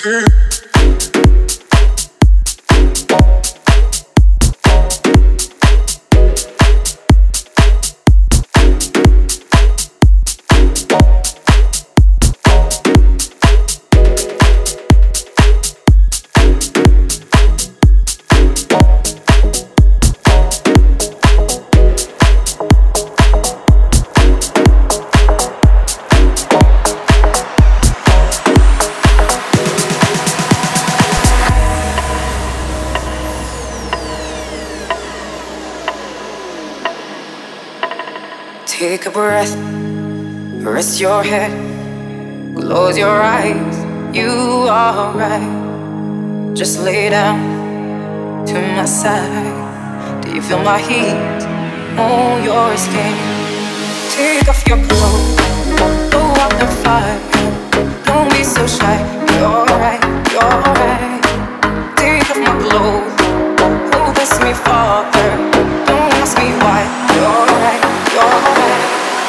Take a breath, rest your head, close your eyes, you are right. Just lay down to my side. Do you feel my heat on your skin? Take off your clothes, blow out the fire. Don't be so shy, you're right, you're right. Take off my clothes, oh bless me Father. Don't ask me why, you're right, you're right.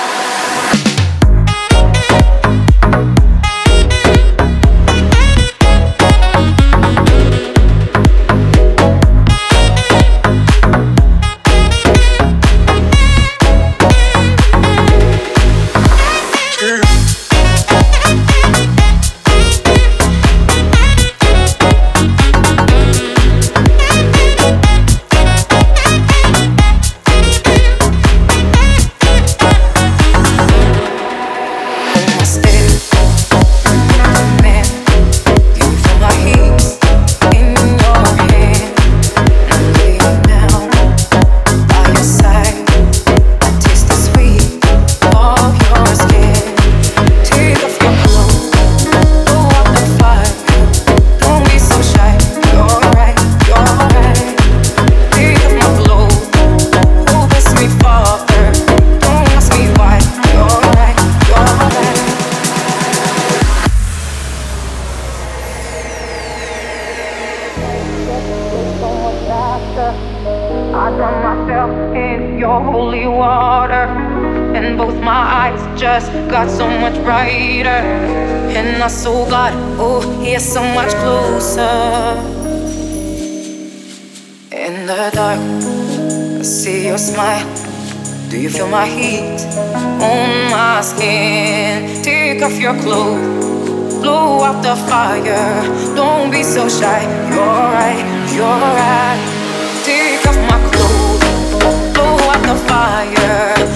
I drown myself in your holy water, and both my eyes just got so much brighter, and I saw God, oh, He is so much closer. In the dark, I see your smile. Do you feel my heat on my skin? Take off your clothes, blow out the fire. Don't be so shy, you're right, you're right. Take off my clothes, blow out the fire.